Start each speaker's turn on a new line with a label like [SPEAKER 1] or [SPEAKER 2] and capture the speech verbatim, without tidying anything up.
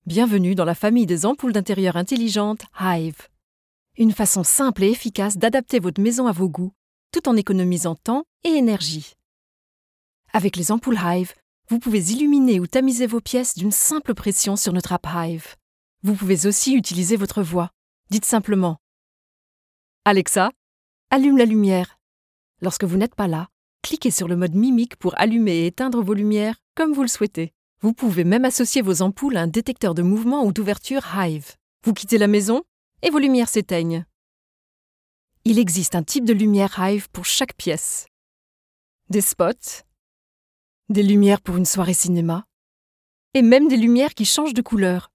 [SPEAKER 1] Bienvenue dans la famille des ampoules d'intérieur intelligentes Hive. Une façon simple et efficace d'adapter votre maison à vos goûts, tout en économisant temps et énergie. Avec les ampoules Hive, vous pouvez illuminer ou tamiser vos pièces d'une simple pression sur notre app Hive. Vous pouvez aussi utiliser votre voix. Dites simplement « Alexa, allume la lumière ». Lorsque vous n'êtes pas là, cliquez sur le mode mimique pour allumer et éteindre vos lumières comme vous le souhaitez. Vous pouvez même associer vos ampoules à un détecteur de mouvement ou d'ouverture Hive. Vous quittez la maison et vos lumières s'éteignent. Il existe un type de lumière Hive pour chaque pièce. Des spots, des lumières pour une soirée cinéma, et même des lumières qui changent de couleur.